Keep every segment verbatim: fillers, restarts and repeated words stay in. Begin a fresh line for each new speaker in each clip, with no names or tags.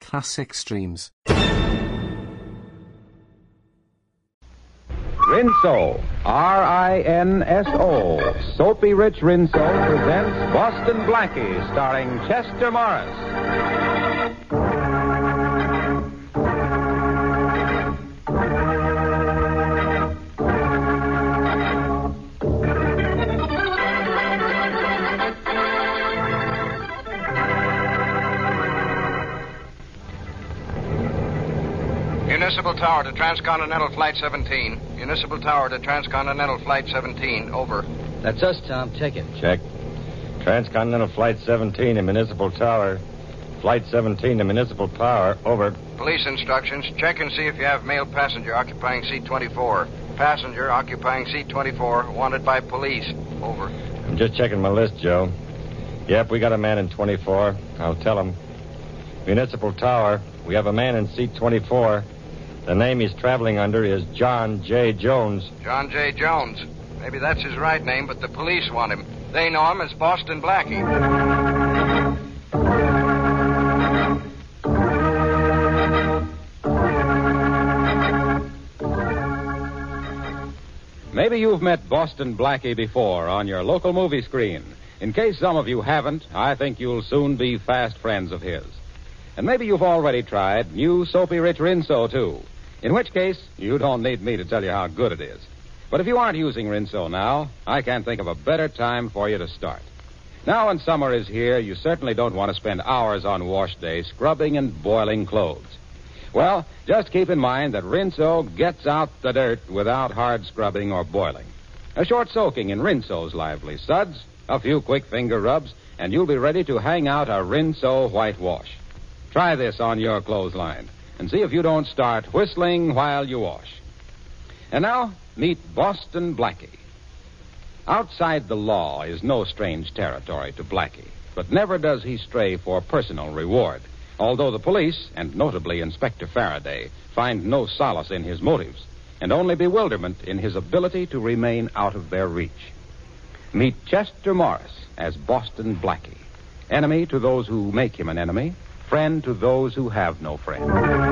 classic streams.
Rinso, R I N S O, Soapy Rich Rinso presents Boston Blackie, starring Chester Morris.
Municipal Tower to Transcontinental Flight seventeen. Municipal Tower to Transcontinental Flight seventeen. Over.
That's us, Tom. Check it.
Check. Transcontinental Flight seventeen to Municipal Tower. Flight seventeen to Municipal Tower. Over.
Police instructions. Check and see if you have male passenger occupying seat twenty-four. Passenger occupying seat twenty-four. Wanted by police. Over.
I'm just checking my list, Joe. Yep, we got a man in twenty-four. I'll tell him. Municipal Tower. We have a man in seat twenty-four. The name he's traveling under is John J. Jones.
John J. Jones. Maybe that's his right name, but the police want him. They know him as Boston Blackie.
Maybe you've met Boston Blackie before on your local movie screen. In case some of you haven't, I think you'll soon be fast friends of his. And maybe you've already tried new Soapy Rich Rinso, too. In which case, you don't need me to tell you how good it is. But if you aren't using Rinso now, I can't think of a better time for you to start. Now when summer is here, you certainly don't want to spend hours on wash day scrubbing and boiling clothes. Well, just keep in mind that Rinso gets out the dirt without hard scrubbing or boiling. A short soaking in Rinso's lively suds, a few quick finger rubs, and you'll be ready to hang out a Rinso whitewash. Try this on your clothesline and see if you don't start whistling while you wash. And now, meet Boston Blackie. Outside the law is no strange territory to Blackie, but never does he stray for personal reward, although the police, and notably Inspector Faraday, find no solace in his motives, and only bewilderment in his ability to remain out of their reach. Meet Chester Morris as Boston Blackie, enemy to those who make him an enemy, friend to those who have no friend.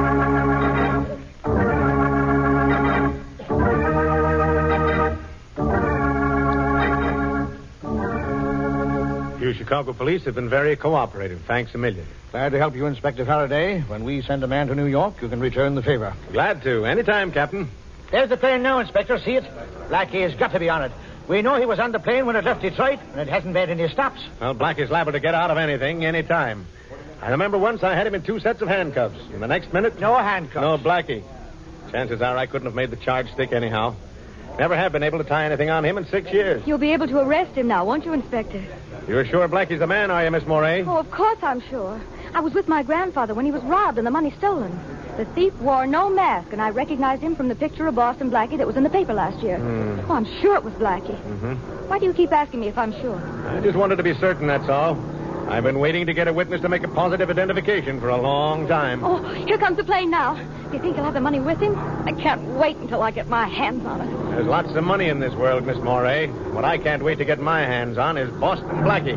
You Chicago police have been very cooperative. Thanks a million.
Glad to help you, Inspector Faraday. When we send a man to New York, you can return the favor.
Glad to. Anytime, Captain.
There's the plane now, Inspector. See it? Blackie has got to be on it. We know he was on the plane when it left Detroit, and it hasn't made any stops.
Well, Blackie's liable to get out of anything anytime. I remember once I had him in two sets of handcuffs. In the next minute...
No handcuffs.
No, Blackie. Chances are I couldn't have made the charge stick anyhow. Never have been able to tie anything on him in six years.
You'll be able to arrest him now, won't you, Inspector?
You're sure Blackie's the man, are you, Miss Moray?
Oh, of course I'm sure. I was with my grandfather when he was robbed and the money stolen. The thief wore no mask, and I recognized him from the picture of Boston Blackie that was in the paper last year.
Mm.
Oh, I'm sure it was Blackie.
Mm-hmm.
Why do you keep asking me if I'm sure?
I just wanted to be certain, that's all. I've been waiting to get a witness to make a positive identification for a long time.
Oh, here comes the plane now. Do you think he'll have the money with him? I can't wait until I get my hands on it.
There's lots of money in this world, Miss Moray. What I can't wait to get my hands on is Boston Blackie.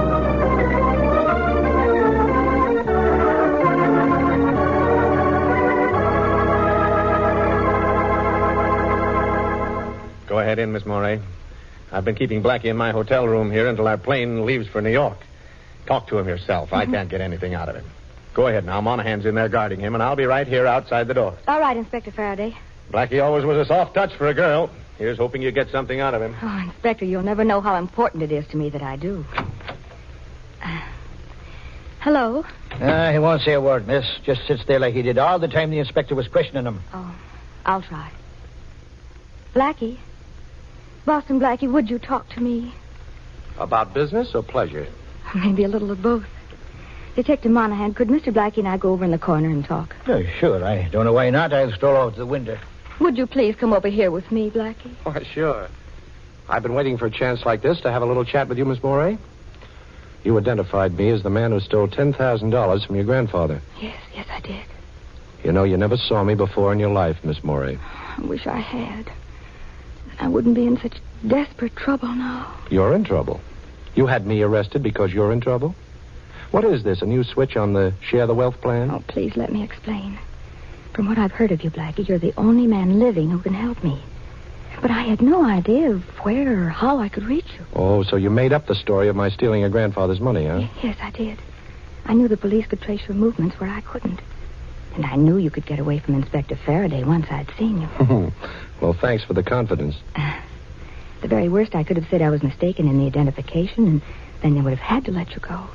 Go ahead in, Miss Moray. I've been keeping Blackie in my hotel room here until our plane leaves for New York. Talk to him yourself. Mm-hmm. I can't get anything out of him. Go ahead now. Monahan's in there guarding him, and I'll be right here outside the door.
All right, Inspector Faraday.
Blackie always was a soft touch for a girl. Here's hoping you get something out of him.
Oh, Inspector, you'll never know how important it is to me that I do. Uh, hello?
Uh, he won't say a word, miss. Just sits there like he did all the time the inspector was questioning him.
Oh, I'll try. Blackie? Boston Blackie, would you talk to me?
About business or pleasure?
Maybe a little of both. Detective Monahan, could Mister Blackie and I go over in the corner and talk?
Oh, sure. I don't know why not. I'll stroll out the window.
Would you please come over here with me, Blackie?
Oh, sure. I've been waiting for a chance like this to have a little chat with you, Miss Moray. You identified me as the man who stole ten thousand dollars from your grandfather.
Yes, yes, I did.
You know, you never saw me before in your life, Miss Moray.
I wish I had. I wouldn't be in such desperate trouble now.
You're in trouble? You had me arrested because you're in trouble?
What is this, a new switch on the Share the Wealth plan?
Oh, please let me explain. From what I've heard of you, Blackie, you're the only man living who can help me. But I had no idea of where or how I could reach you.
Oh, so you made up the story of my stealing your grandfather's money, huh?
Yes, I did. I knew the police could trace your movements where I couldn't. And I knew you could get away from Inspector Faraday once I'd seen you.
Well, thanks for the confidence.
Uh, the very worst, I could have said I was mistaken in the identification, and then they would have had to let you go.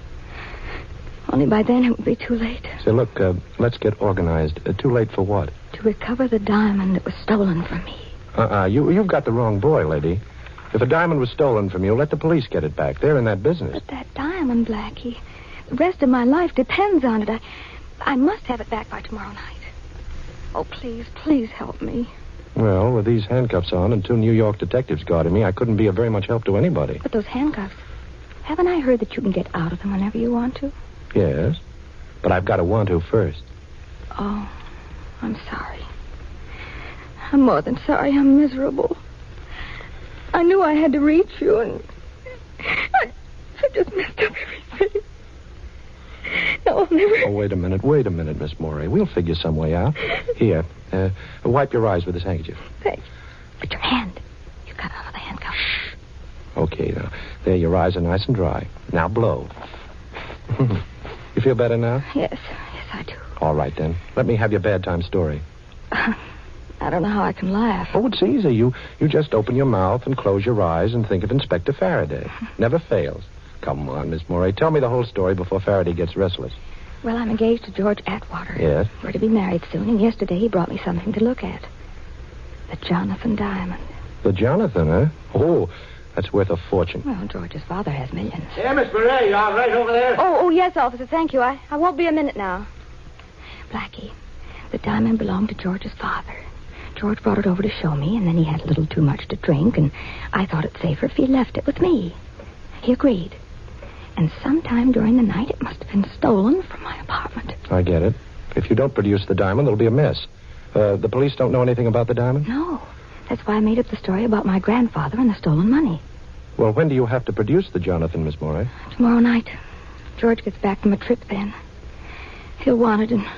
Only by then it would be too late.
Say, look, uh, let's get organized. Uh, too late for what?
To recover the diamond that was stolen from me.
Uh-uh. You, you've got the wrong boy, lady. If a diamond was stolen from you, let the police get it back. They're in that business.
But that diamond, Blackie, the rest of my life depends on it. I, I must have it back by tomorrow night. Oh, please, please help me.
Well, with these handcuffs on and two New York detectives guarding me, I couldn't be of very much help to anybody.
But those handcuffs, haven't I heard that you can get out of them whenever you want to?
Yes, but I've got to want to first.
Oh, I'm sorry. I'm more than sorry. I'm miserable. I knew I had to reach you, and I, I just messed up everything. No, I'll never...
Oh, wait a minute, wait a minute, Miss Morey. We'll figure some way out. Here, uh, wipe your eyes with this handkerchief.
Thanks. But your hand. You cut out of the handcuff.
Okay, now. There, your eyes are nice and dry. Now blow. You feel better now?
Yes, yes, I do.
All right, then. Let me have your bad time story.
Uh, I don't know how I can laugh.
Oh, it's easy. You you just open your mouth and close your eyes and think of Inspector Faraday. Never fails. Come on, Miss Morey. Tell me the whole story before Faraday gets restless.
Well, I'm engaged to George Atwater.
Yes?
We're to be married soon, and yesterday he brought me something to look at. The Jonathan diamond.
The Jonathan, huh? Oh, that's worth a fortune.
Well, George's father has millions.
Yeah, Miss Murray, you all right over there?
Oh, oh, yes, officer, thank you. I, I won't be a minute now. Blackie, the diamond belonged to George's father. George brought it over to show me, and then he had a little too much to drink, and I thought it safer if he left it with me. He agreed. And sometime during the night, it must have been stolen from my apartment.
I get it. If you don't produce the diamond, there'll be a mess. Uh, the police don't know anything about the diamond?
No. That's why I made up the story about my grandfather and the stolen money.
Well, when do you have to produce the Jonathan, Miss Morey?
Tomorrow night. George gets back from a trip then. He'll want it and...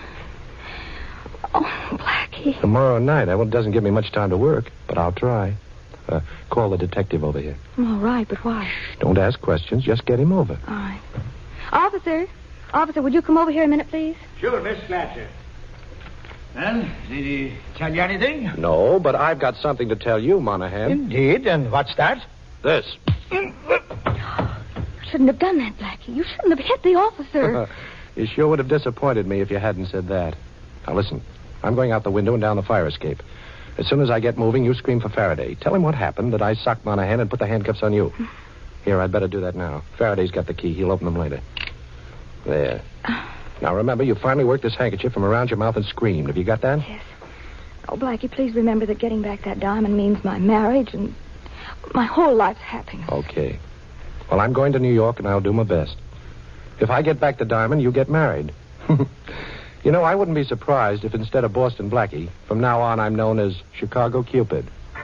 Oh, Blackie.
Tomorrow night. Well, it doesn't give me much time to work, but I'll try. Uh, call the detective over here.
All right, but why?
Don't ask questions. Just get him over.
All right. Officer. Officer, would you come over here a minute, please?
Sure, Miss Fletcher. Well, did he tell you anything?
No, but I've got something to tell you, Monahan.
Indeed, and what's that?
This.
You shouldn't have done that, Blackie. You shouldn't have hit the officer.
You sure would have disappointed me if you hadn't said that. Now, listen. I'm going out the window and down the fire escape. As soon as I get moving, you scream for Faraday. Tell him what happened, that I socked Monahan and put the handcuffs on you. Here, I'd better do that now. Faraday's got the key. He'll open them later. There. Now, remember, you finally worked this handkerchief from around your mouth and screamed. Have you got that?
Yes. Oh, Blackie, please remember that getting back that diamond means my marriage and my whole life's happiness.
Okay. Well, I'm going to New York, and I'll do my best. If I get back the diamond, you get married. You know, I wouldn't be surprised if instead of Boston Blackie, from now on I'm known as Chicago Cupid.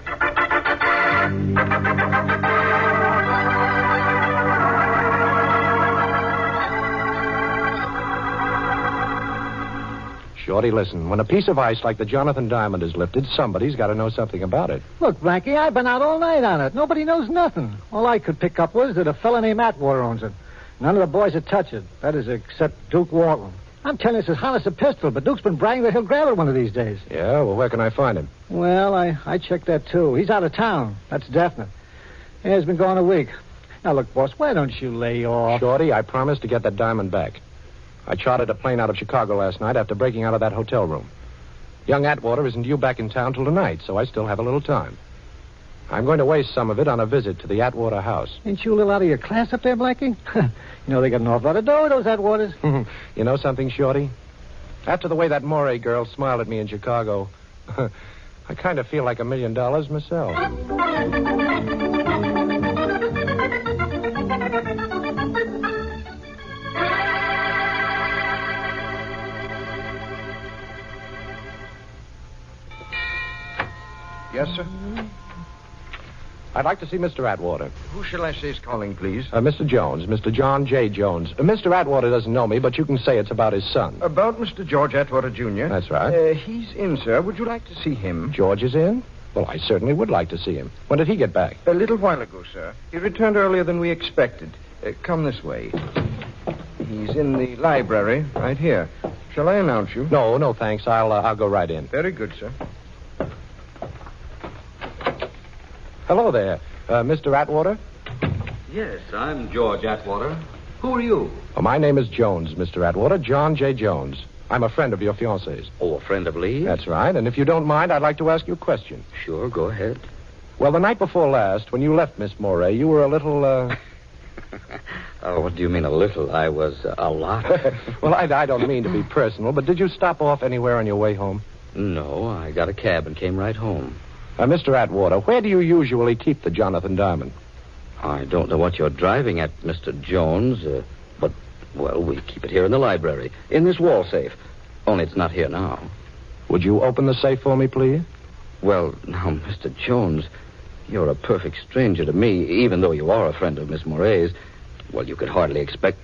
Shorty, listen. When a piece of ice like the Jonathan diamond is lifted, somebody's got to know something about it.
Look, Blackie, I've been out all night on it. Nobody knows nothing. All I could pick up was that a fellow named Atwater owns it. None of the boys would touch it. That is, except Duke Walton. I'm telling you, it's as hot as a pistol, but Duke's been bragging that he'll grab it one of these days.
Yeah? Well, where can I find him?
Well, I, I checked that, too. He's out of town. That's definite. Yeah, he's been gone a week. Now, look, boss, why don't you lay off?
Shorty, I promised to get that diamond back. I chartered a plane out of Chicago last night after breaking out of that hotel room. Young Atwater isn't due back in town till tonight, so I still have a little time. I'm going to waste some of it on a visit to the Atwater house.
Ain't you a little out of your class up there, Blackie? You know they got an awful lot of dough, those Atwaters.
You know something, Shorty? After the way that Morey girl smiled at me in Chicago, I kind of feel like a million dollars myself.
Yes, sir?
I'd like to see Mister Atwater.
Who shall I say is calling, please?
Uh, Mister Jones, Mister John J. Jones. Uh, Mister Atwater doesn't know me, but you can say it's about his son.
About Mister George Atwater, Junior
That's right.
Uh, he's in, sir. Would you like to see him?
George is in? Well, I certainly would like to see him. When did he get back?
A little while ago, sir. He returned earlier than we expected. Uh, come this way. He's in the library, right here. Shall I announce you?
No, no, thanks. I'll uh, I'll go right in.
Very good, sir.
Hello there, uh, Mister Atwater.
Yes, I'm George Atwater. Who are you?
Oh, my name is Jones, Mister Atwater. John J. Jones. I'm a friend of your fiancée's.
Oh, a friend of Lee?
That's right. And if you don't mind, I'd like to ask you a question.
Sure, go ahead.
Well, the night before last, when you left Miss Moray, you were a little, uh...
Oh, what do you mean a little? I was uh, a lot.
Well, I, I don't mean to be personal, but did you stop off anywhere on your way home?
No, I got a cab and came right home.
Uh, Mister Atwater, where do you usually keep the Jonathan Diamond?
I don't know what you're driving at, Mister Jones, uh, but, well, we keep it here in the library, in this wall safe. Only it's not here now.
Would you open the safe for me, please?
Well, now, Mister Jones, you're a perfect stranger to me, even though you are a friend of Miss Moray's. Well, you could hardly expect...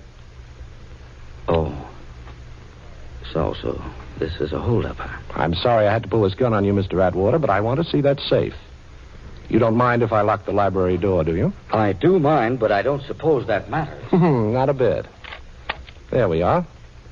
Oh. So, so, this is a holdup.
I'm sorry I had to pull this gun on you, Mister Atwater, but I want to see that safe. You don't mind if I lock the library door, do you?
I do mind, but I don't suppose that matters.
Not a bit. There we are.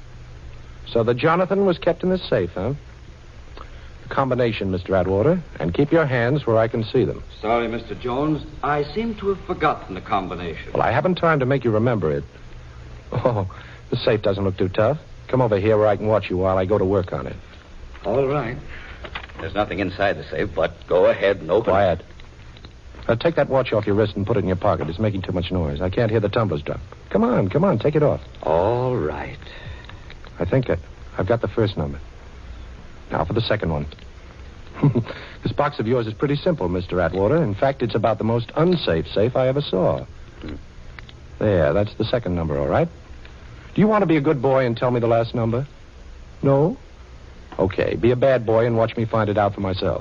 So the Jonathan was kept in this safe, huh? The combination, Mister Atwater, and keep your hands where I can see them.
Sorry, Mister Jones. I seem to have forgotten the combination.
Well, I haven't time to make you remember it. Oh, the safe doesn't look too tough. Come over here where I can watch you while I go to work on it.
All right. There's nothing inside the safe, but go ahead and open
Quiet. Uh, take that watch off your wrist and put it in your pocket. It's making too much noise. I can't hear the tumblers drop. Come on, come on, take it off.
it. All right.
I think I, I've got the first number. Now for the second one. This box of yours is pretty simple, Mister Atwater. In fact, it's about the most unsafe safe I ever saw. There, that's the second number, all right? Do you want to be a good boy and tell me the last number? No? Okay, be a bad boy and watch me find it out for myself.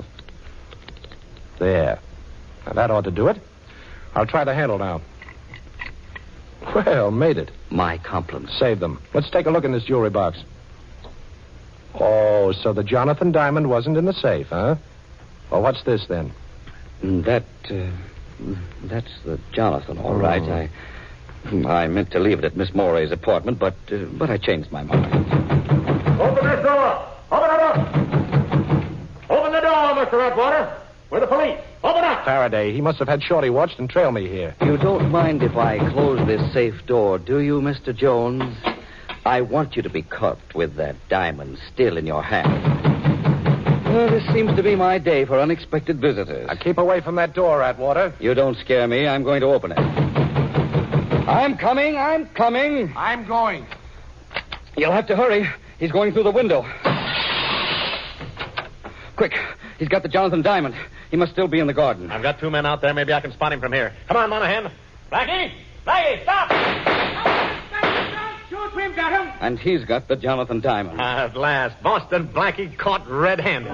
There. Now, that ought to do it. I'll try the handle now. Well, made it.
My compliments.
Save them. Let's take a look in this jewelry box. Oh, so the Jonathan Diamond wasn't in the safe, huh? Well, what's this, then?
That, uh, that's the Jonathan, all right. I I meant to leave it at Miss Moray's apartment, but uh, but I changed my mind.
Open this door! Open it up! Open the door, Mister Atwater. We're the police. Open up!
Faraday, he must have had Shorty watched and trail me here.
You don't mind if I close this safe door, do you, Mister Jones? I want you to be caught with that diamond still in your hand. Well, this seems to be my day for unexpected visitors.
Now, keep away from that door, Atwater.
You don't scare me. I'm going to open it. I'm coming. I'm coming.
I'm going.
You'll have to hurry. He's going through the window. Quick. He's got the Jonathan Diamond. He must still be in the garden.
I've got two men out there. Maybe I can spot him from here. Come on, Monahan. Blackie! Blackie, stop!
And he's got the Jonathan Diamond.
At last, Boston Blackie caught red-handed.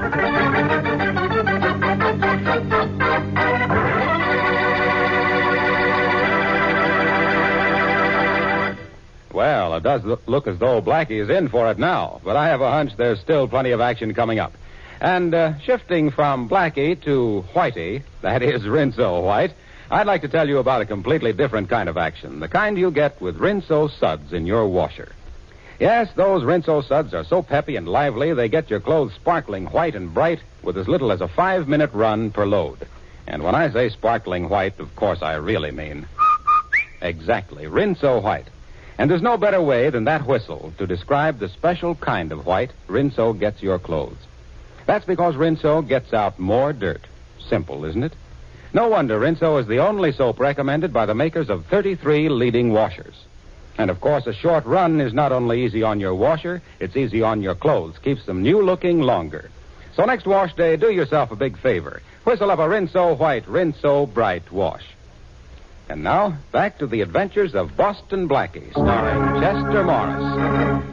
Well, it does look, look as though Blackie is in for it now, but I have a hunch there's still plenty of action coming up. And uh, shifting from Blackie to Whitey, that is Rinso White, I'd like to tell you about a completely different kind of action, the kind you get with Rinso suds in your washer. Yes, those Rinso suds are so peppy and lively, they get your clothes sparkling white and bright with as little as a five-minute run per load. And when I say sparkling white, of course I really mean exactly, Rinso White. And there's no better way than that whistle to describe the special kind of white Rinso gets your clothes. That's because Rinso gets out more dirt. Simple, isn't it? No wonder Rinso is the only soap recommended by the makers of thirty-three leading washers. And, of course, a short run is not only easy on your washer, it's easy on your clothes. Keeps them new-looking longer. So next wash day, do yourself a big favor. Whistle up a Rinso White, Rinso Bright wash. And now, back to the adventures of Boston Blackie, starring Chester Morris.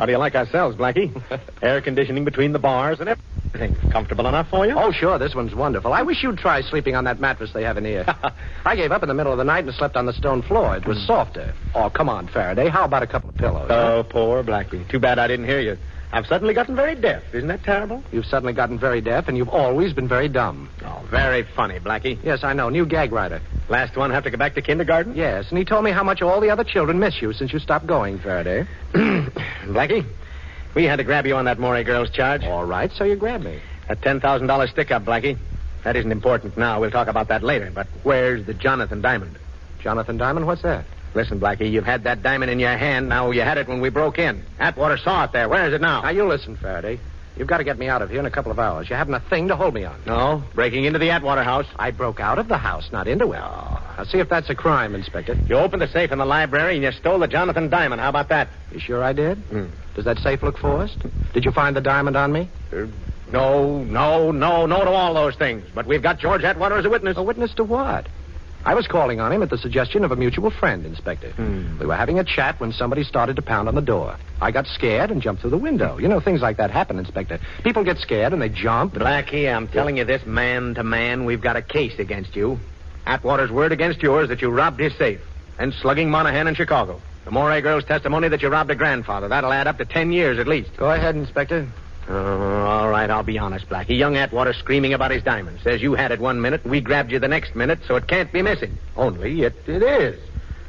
How do you like ourselves, Blackie? Air conditioning between the bars and everything. Comfortable enough for you?
Oh, sure. This one's wonderful. I wish you'd try sleeping on that mattress they have in here. I gave up in the middle of the night and slept on the stone floor. It was softer. Oh, come on, Faraday. How about a couple of pillows?
Oh, poor Blackie. Too bad I didn't hear you. I've suddenly gotten very deaf. Isn't that terrible?
You've suddenly gotten very deaf, and you've always been very dumb.
Oh, very funny, Blackie.
Yes, I know. New gag writer.
Last one have to go back to kindergarten?
Yes, and he told me how much all the other children miss you since you stopped going, Faraday.
Blackie, we had to grab you on that Morey girl's charge.
All right, so you grabbed me.
That ten thousand dollars stick-up, Blackie. That isn't important now. We'll talk about that later. But where's the Jonathan Diamond?
Jonathan Diamond? What's that?
Listen, Blackie, you've had that diamond in your hand. Now you had it when we broke in. Atwater saw it there. Where is it now?
Now, you listen, Faraday. You've got to get me out of here in a couple of hours. You haven't a thing to hold me on.
No, breaking into the Atwater house.
I broke out of the house, not into it. Oh. Now, see if that's a crime, Inspector.
You opened the safe in the library and you stole the Jonathan Diamond. How about that?
You sure I did?
Mm.
Does that safe look forced? Did you find the diamond on me?
Uh, no, no, no, no to all those things. But we've got George Atwater as a witness.
A witness to what? I was calling on him at the suggestion of a mutual friend, Inspector.
Hmm.
We were having a chat when somebody started to pound on the door. I got scared and jumped through the window. You know, things like that happen, Inspector. People get scared and they jump.
Blackie, I'm telling you this, man to man, we've got a case against you. Atwater's word against yours that you robbed his safe. And slugging Monahan in Chicago. The Morey girl's testimony that you robbed her grandfather. That'll add up to ten years at least.
Go ahead, Inspector.
Oh, all right, I'll be honest, Blackie. Young Atwater screaming about his diamond. Says you had it one minute, and we grabbed you the next minute, so it can't be missing. Only it, it is.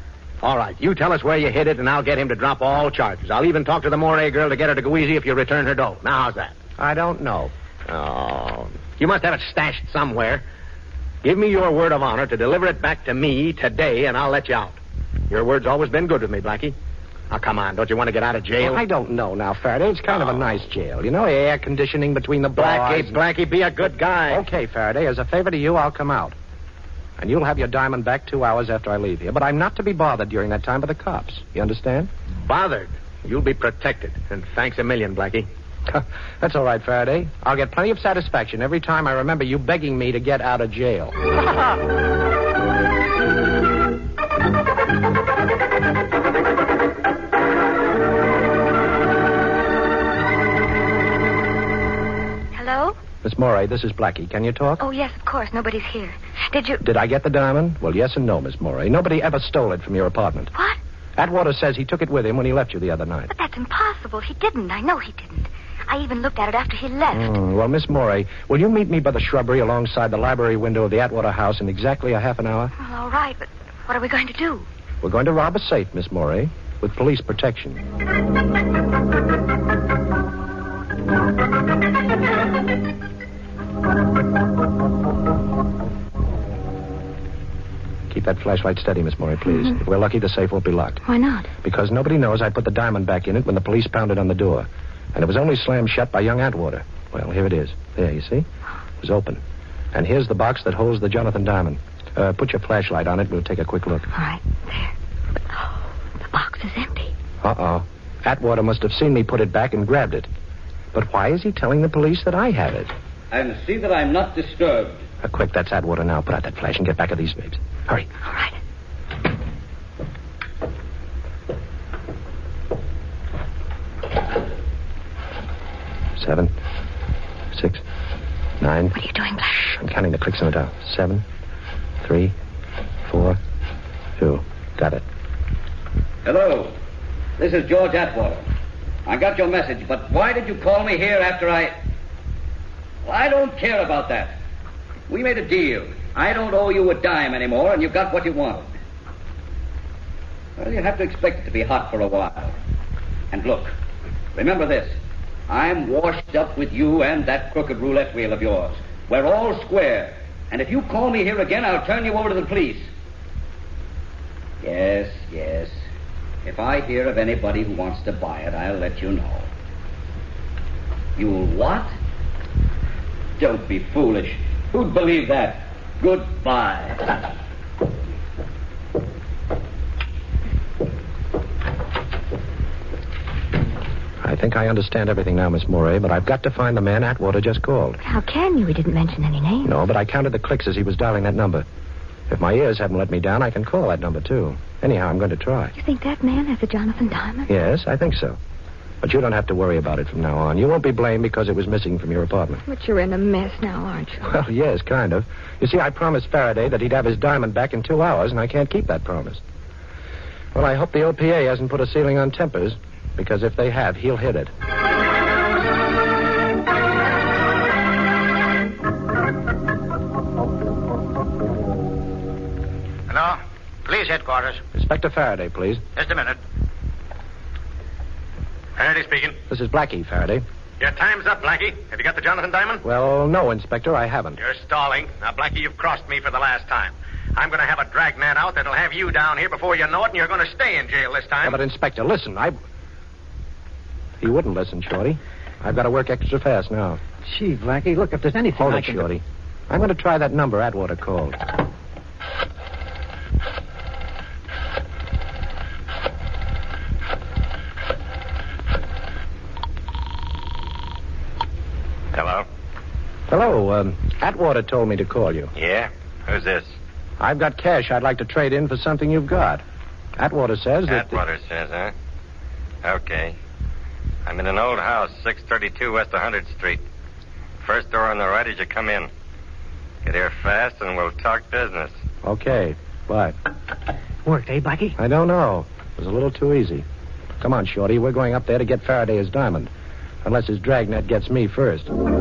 All right, you tell us where you hid it, and I'll get him to drop all charges. I'll even talk to the Morey girl to get her to go easy if you return her dough. Now, how's that?
I don't know.
Oh, you must have it stashed somewhere. Give me your word of honor to deliver it back to me today, and I'll let you out. Your word's always been good with me, Blackie. Now, come on. Don't you want to get out of jail?
Well, I don't know now, Faraday. It's kind oh. of a nice jail. You know, air conditioning between the bars.
Blackie, Blackie, be a good guy.
Okay, Faraday. As a favor to you, I'll come out. And you'll have your diamond back two hours after I leave here. But I'm not to be bothered during that time by the cops. You understand?
Bothered? You'll be protected. And thanks a million, Blackie.
That's all right, Faraday. I'll get plenty of satisfaction every time I remember you begging me to get out of jail.
Hello?
Miss Morey, this is Blackie. Can you talk?
Oh, yes, of course. Nobody's here. Did you...
Did I get the diamond? Well, yes and no, Miss Morey. Nobody ever stole it from your apartment.
What?
Atwater says he took it with him when he left you the other night.
But that's impossible. He didn't. I know he didn't. I even looked at it after he left.
Mm, well, Miss Morey, will you meet me by the shrubbery alongside the library window of the Atwater house in exactly a half an hour?
Well, all right, but what are we going to do?
We're going to rob a safe, Miss Morey, with police protection. Keep that flashlight steady, Miss Morey, please.
Mm-hmm.
If we're lucky, the safe won't be locked.
Why not?
Because nobody knows I put the diamond back in it when the police pounded on the door. And it was only slammed shut by young Atwater. Well, here it is. There, you see? It was open. And here's the box that holds the Jonathan Diamond. Uh, put your flashlight on it. We'll take a quick look.
All right. There. But, oh, the box is empty.
Uh-oh. Atwater must have seen me put it back and grabbed it. But why is he telling the police that I have it?
And see that I'm not disturbed.
Uh, quick, that's Atwater now. Put out that flash and get back at these babes. Hurry.
All right.
Seven, six, nine.
What are you doing, Black?
Shh, I'm counting the clicks on the dial. Seven, three, four, two. Got it.
Hello. This is George Atwater. I got your message, but why did you call me here after I... Well, I don't care about that. We made a deal. I don't owe you a dime anymore, and you got what you wanted. Well, you have to expect it to be hot for a while. And look, remember this. I'm washed up with you and that crooked roulette wheel of yours. We're all square. And if you call me here again, I'll turn you over to the police. Yes, yes. If I hear of anybody who wants to buy it, I'll let you know. You'll what? Don't be foolish. Who'd believe that? Goodbye.
I think I understand everything now, Miss Morey, but I've got to find the man Atwater just called.
How can you? He didn't mention any name.
No, but I counted the clicks as he was dialing that number. If my ears haven't let me down, I can call that number, too. Anyhow, I'm going to try.
You think that man has a Jonathan Diamond?
Yes, I think so. But you don't have to worry about it from now on. You won't be blamed because it was missing from your apartment.
But you're in a mess now, aren't you?
Well, yes, kind of. You see, I promised Faraday that he'd have his diamond back in two hours, and I can't keep that promise. Well, I hope the O P A hasn't put a ceiling on tempers, because if they have, he'll hit it.
Hello? Police headquarters.
Inspector Faraday, please.
Just a minute. Faraday speaking.
This is Blackie, Faraday.
Your time's up, Blackie. Have you got the Jonathan Diamond?
Well, no, Inspector, I haven't.
You're stalling. Now, Blackie, you've crossed me for the last time. I'm going to have a dragnet out that'll have you down here before you know it, and you're going to stay in jail this time.
Yeah, but, Inspector, listen, I... He wouldn't listen, Shorty. I've got to work extra fast now.
Gee, Blackie, look, if there's anything
Hold
I
it,
can
Shorty. I'm going to try that number Atwater called.
Hello?
Hello, um, Atwater told me to call you.
Yeah? Who's this?
I've got cash I'd like to trade in for something you've got. Atwater says that...
Atwater says, huh? Okay. I'm in an old house, six thirty-two West one hundredth Street. First door on the right as you come in. Get here fast and we'll talk business.
Okay, bye.
Worked, eh, Blackie?
I don't know. It was a little too easy. Come on, Shorty. We're going up there to get Faraday his diamond. Unless his dragnet gets me first.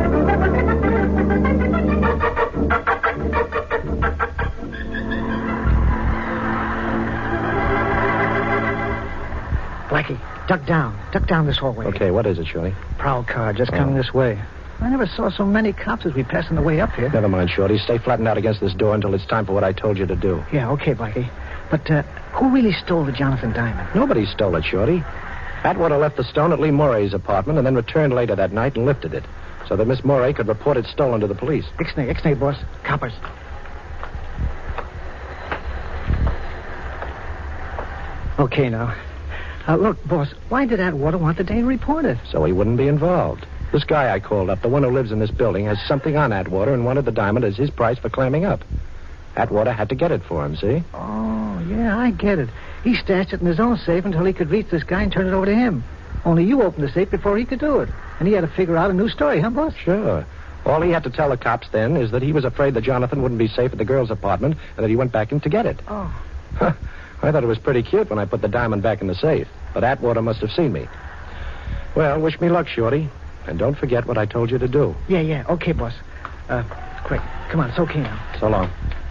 Blackie, duck down. Duck down this hallway.
Okay, what is it, Shorty?
Prowl car just coming
Oh.
this way. I never saw so many cops as we passed on the way up here.
Never mind, Shorty. Stay flattened out against this door until it's time for what I told you to do.
Yeah, okay, Blackie. But uh, who really stole the Jonathan Diamond?
Nobody stole it, Shorty. Atwater left the stone at Lee Moray's apartment and then returned later that night and lifted it so that Miss Moray could report it stolen to the police.
Ixnay, Ixnay, boss. Coppers. Okay, now. Uh, look, boss, why did Atwater want the dame reported?
So he wouldn't be involved. This guy I called up, the one who lives in this building, has something on Atwater and wanted the diamond as his price for clamming up. Atwater had to get it for him, see?
Oh, yeah, I get it. He stashed it in his own safe until he could reach this guy and turn it over to him. Only you opened the safe before he could do it. And he had to figure out a new story, huh, boss?
Sure. All he had to tell the cops then is that he was afraid that Jonathan wouldn't be safe at the girl's apartment and that he went back in to get it.
Oh.
Huh. I thought it was pretty cute when I put the diamond back in the safe. But Atwater must have seen me. Well, wish me luck, Shorty. And don't forget what I told you to do.
Yeah, yeah. Okay, boss. Uh, quick. Come on, it's okay now.
So long.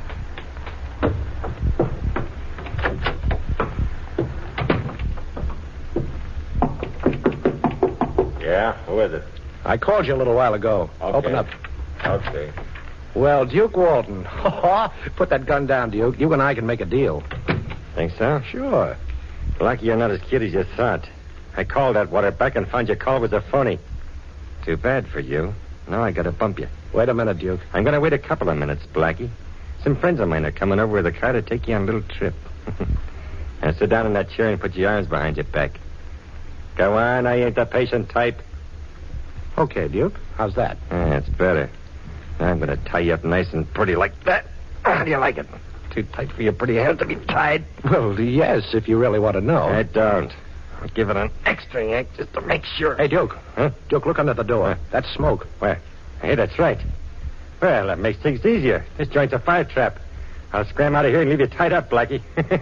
Yeah? Who is it?
I called you a little while ago.
Okay.
Open up.
Okay.
Well, Duke Walton. Put that gun down, Duke. You and I can make a deal.
Think so?
Sure.
Lucky you're not as cute as you thought. I called Atwater back and found your call was a phony. Too bad for you. Now I gotta bump you.
Wait a minute, Duke.
I'm gonna wait a couple of minutes, Blackie. Some friends of mine are coming over with a car to take you on a little trip. Now sit down in that chair and put your arms behind your back. Go on, I ain't the patient type.
Okay, Duke. How's that?
That's better. Now I'm gonna tie you up nice and pretty like that. How do you like it? Too tight for your pretty hands to be tied?
Well, yes, if you really want to know.
I don't. I'll give it an extra yank just to make sure.
Hey, Duke.
Huh?
Duke, look under the door.
Huh?
That's smoke.
Where? Hey, that's right. Well, that makes things easier. This joint's a fire trap. I'll scram out of here and leave you tied up, Blackie.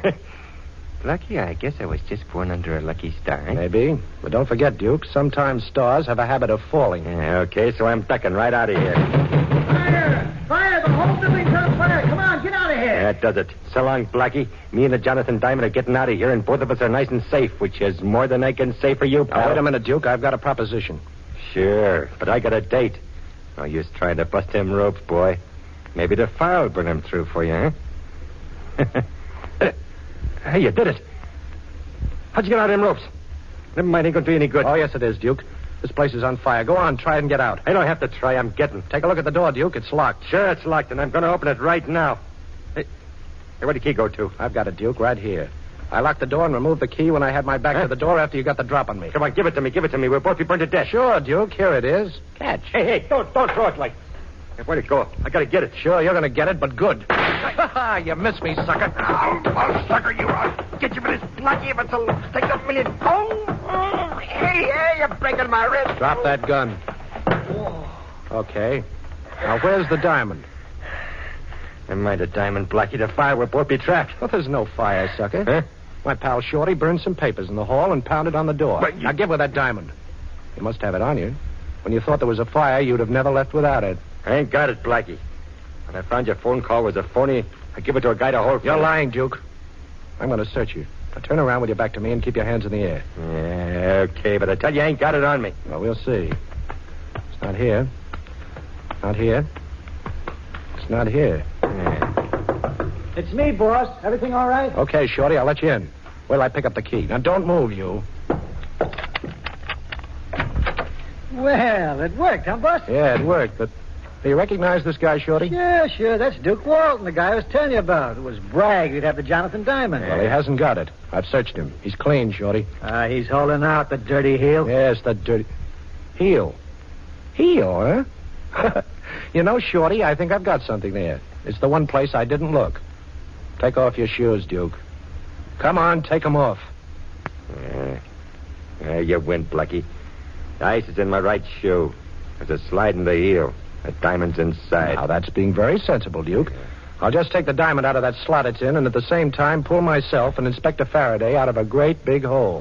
Lucky, I guess I was just born under a lucky star. Eh?
Maybe. But don't forget, Duke, sometimes stars have a habit of falling.
Yeah, okay, so I'm ducking right out of here.
Fire! Fire! The whole building's on fire! Come on, get out of here!
That does it. So long, Blackie. Me and the Jonathan Diamond are getting out of here, and both of us are nice and safe, which is more than I can say for you, pal.
Now, wait a minute, Duke. I've got a proposition.
Sure, but I got a date. No use trying to bust them ropes, boy. Maybe the fire will bring them through for you, huh? Hey, you did it. How'd you get out of them ropes? Never mind, ain't gonna do you any good.
Oh, yes, it is, Duke. This place is on fire. Go on, try and get out.
I don't have to try, I'm getting.
Take a look at the door, Duke. It's locked.
Sure, it's locked, and I'm gonna open it right now. Hey, hey where'd the key go to?
I've got it, Duke, right here. I locked the door and removed the key when I had my back
Huh?
to the door after you got the drop on me.
Come on, give it to me, give it to me. We'll both be burned to death.
Sure, Duke. Here it is. Catch.
Hey, hey, don't, don't throw it like... Hey, where'd it go? I gotta get it.
Sure, you're going to get it, but good. You missed me, sucker.
Oh, oh, sucker, you are. Get you for this lucky if it's a take a million. Oh, oh,
Hey, hey, you're breaking my wrist.
Drop that gun. Okay. Now, where's the diamond?
Never mind the diamond, Blackie. The firework won't be trapped.
Well, there's no fire, sucker.
Huh?
My pal Shorty burned some papers in the hall and pounded on the door.
But you-
Now, give her that diamond. You must have it on you. When you thought there was a fire, you'd have never left without it.
I ain't got it, Blackie. When I found your phone call was a phony, I give it to a guy to hold for
You're
me.
lying, Duke. I'm going to search you. Now, turn around with your back to me and keep your hands in the air.
Yeah, okay, but I tell you, I ain't got it on me.
Well, we'll see. It's not here. Not here. It's not here.
Yeah.
It's me, boss. Everything all right?
Okay, Shorty, I'll let you in. Well, I pick up the key. Now, don't move, you.
Well, it worked, huh, boss?
Yeah, it worked, but do you recognize this guy, Shorty?
Yeah, sure. That's Duke Walton, the guy I was telling you about. It was bragged he'd have the Jonathan Diamond.
Well, he hasn't got it. I've searched him. He's clean, Shorty.
Ah, he's holding out, the dirty heel.
Yes, the dirty... Heel. Heel, huh? You know, Shorty, I think I've got something there. It's the one place I didn't look. Take off your shoes, Duke. Come on, take them off.
Yeah. Yeah, you win, Blackie. The ice is in my right shoe. There's a slide in the heel. The diamond's inside.
Now, that's being very sensible, Duke. I'll just take the diamond out of that slot it's in and at the same time pull myself and Inspector Faraday out of a great big hole.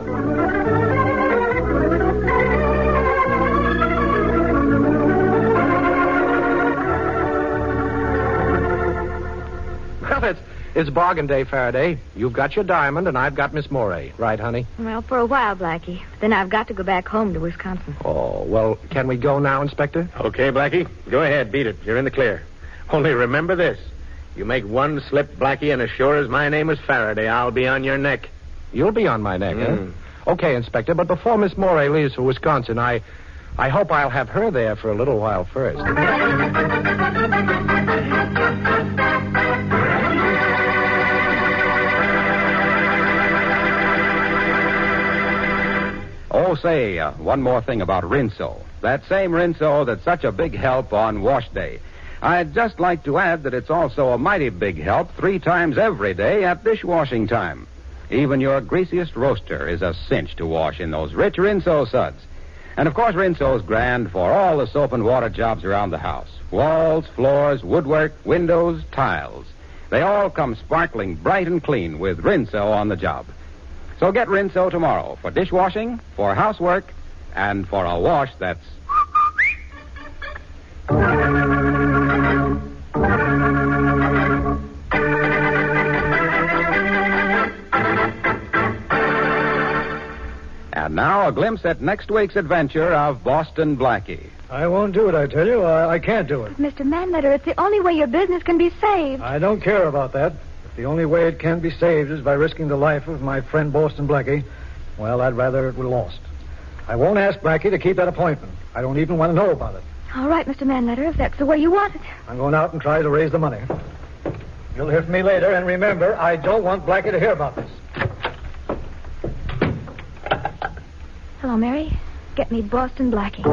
Well, it's, it's bargain day, Faraday. You've got your diamond and I've got Miss Morey. Right, honey?
Well, for a while, Blackie. Then I've got to go back home to Wisconsin.
Oh, well, can we go now, Inspector?
Okay, Blackie. Go ahead. Beat it. You're in the clear. Only remember this. You make one slip, Blackie, and as sure as my name is Faraday, I'll be on your neck.
You'll be on my neck,
Mm.
huh? Okay, Inspector, but before Miss Morey leaves for Wisconsin, I... I hope I'll have her there for a little while first.
Oh, say, uh, one more thing about Rinso. That same Rinso that's such a big help on wash day. I'd just like to add that it's also a mighty big help three times every day at dishwashing time. Even your greasiest roaster is a cinch to wash in those rich Rinso suds. And, of course, Rinso's grand for all the soap and water jobs around the house. Walls, floors, woodwork, windows, tiles. They all come sparkling bright and clean with Rinso on the job. So get Rinso tomorrow for dishwashing, for housework, and for a wash that's... And now a glimpse at next week's adventure of Boston Blackie.
I won't do it, I tell you. I, I can't do it.
Mister Manletter, it's the only way your business can be saved.
I don't care about that. If the only way it can be saved is by risking the life of my friend Boston Blackie, well, I'd rather it were lost. I won't ask Blackie to keep that appointment. I don't even want to know about it.
All right, Mister Manletter, if that's the way you want it.
I'm going out and try to raise the money. You'll hear from me later, and remember, I don't want Blackie to hear about this.
Hello, Mary. Get me Boston Blackie.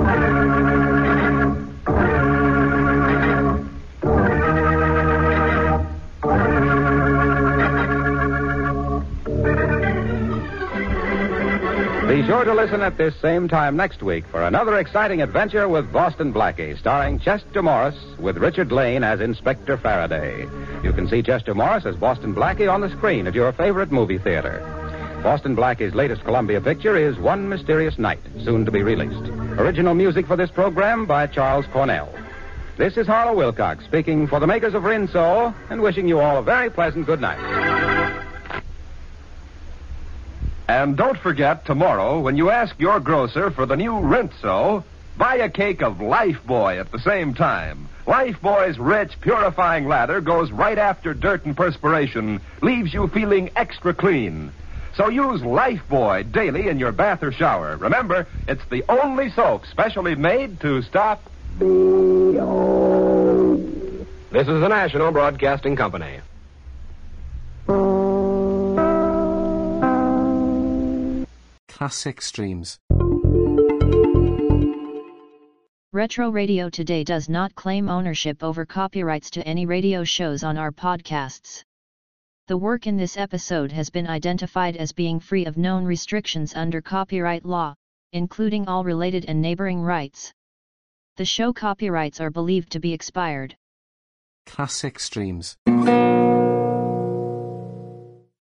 Be sure to listen at this same time next week for another exciting adventure with Boston Blackie, starring Chester Morris with Richard Lane as Inspector Faraday. You can see Chester Morris as Boston Blackie on the screen at your favorite movie theater. Boston Blackie's latest Columbia picture is One Mysterious Night, soon to be released. Original music for this program by Charles Cornell. This is Harlow Wilcox speaking for the makers of Rinso and wishing you all a very pleasant good night.
And don't forget, tomorrow, when you ask your grocer for the new Rinso, buy a cake of Lifebuoy at the same time. Lifebuoy's rich, purifying lather goes right after dirt and perspiration, leaves you feeling extra clean. So use Lifebuoy daily in your bath or shower. Remember, it's the only soap specially made to stop...
This is the National Broadcasting Company.
Classic Streams.
Retro Radio Today does not claim ownership over copyrights to any radio shows on our podcasts. The work in this episode has been identified as being free of known restrictions under copyright law. including all related and neighboring rights. The show copyrights are believed to be expired.
Classic Streams.